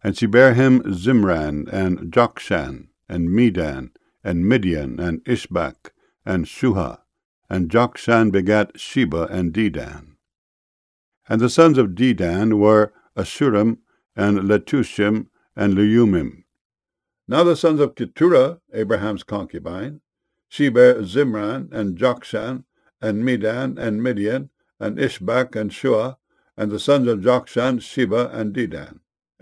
And she bare him Zimran, and Jokshan, and Medan, and Midian, and Ishbak, and Shuha. And Jokshan begat Sheba and Dedan. And the sons of Dedan were Ashurim, and Letushim, and Leumim. Now the sons of Keturah, Abraham's concubine, she bare Zimran, and Jokshan, and Medan, and Midian, and Ishbak, and Shuah, and the sons of Jokshan, Sheba, and Dedan.